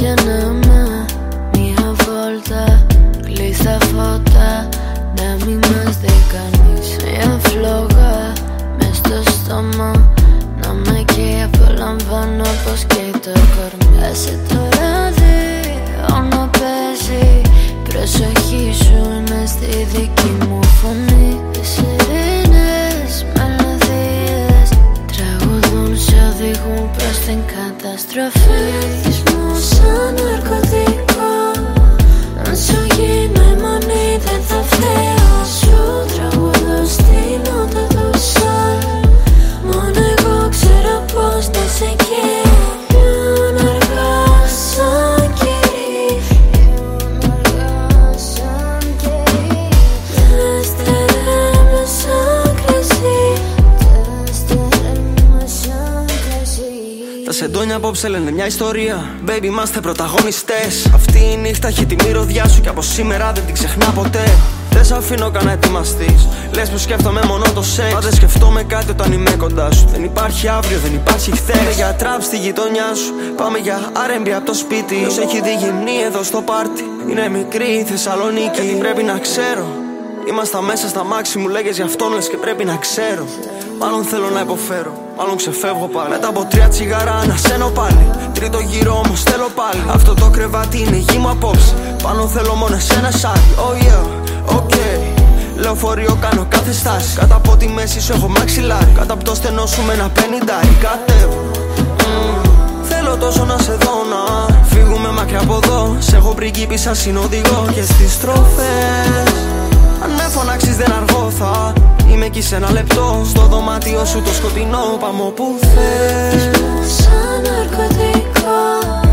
Βγαίναμε μια βόλτα, κλείστα φώτα, να μην μας δει κανείς. Μια φλόγα μες στο στόμα, να με εκεί απολαμβάνω πως καίει το κορμί. Άσε το ράδιο να παίζει, προσοχή σου είναι στη δική μου φωνή. Σιρήνες, μελωδίες τραγουδούν, σε οδηγούν προς την καταστροφή. Φεύγεις μου σαν ναρκωτικό, αν σου γίνω η μονή δεν θα φταίω. Σου τραγουδώ στη νότα του σόλ, μόνο εγώ ξέρω πως να σε καίω. Πιο αργά σαν κερί, τα σεντόνια απόψε λένε μια ιστορία. Baby, είμαστε πρωταγωνιστές. Αυτή η νύχτα έχει τη μυρωδιά σου, και από σήμερα δεν την ξεχνά ποτέ. Δεν σ' αφήνω καν να ετοιμαστείς. Λες που σκέφτομαι μόνο το σεξ, μα δεν σκεφτόμαι κάτι όταν είμαι κοντά σου. Δεν υπάρχει αύριο, δεν υπάρχει χθες. Πάμε για τραπ στη γειτονιά σου, πάμε για R&B από το σπίτι. Ποιος έχει δει γυμνή εδώ στο πάρτι? Είναι μικρή η Θεσσαλονίκη. Γιατί πρέπει να ξέρω, ήμασταν μέσα στα μάξι, μου λέγες γι' αυτόν λες και πρέπει να ξέρω. Μάλλον θέλω να υποφέρω, μάλλον ξεφεύγω πάλι. Μετά από 3 τσιγάρα ανασένω πάλι. Τρίτο γύρο όμως θέλω πάλι. Αυτό το κρεβάτι είναι γη μου απόψε. Πάνω θέλω μόνο εσένα σάρι. Oh yeah, okay. Λεωφορείο κάνω κάθε στάση. Κάτω από τη μέση σου έχω μαξιλάρι. Κάτω από το στενό σου με ένα πενιντάρι. Κατέβω. Θέλω τόσο να σε δω, να φύγουμε μακριά από εδώ. Σ' έχω πριγκίπισσα συνοδηγό. Και στις στροφές, αν με φωνάξεις δεν αργώ, θα είμαι εκεί σε ένα λεπτό. Στο δωμάτιο σου το σκοτεινό, πάμε όπου θες. σαν ναρκωτικό.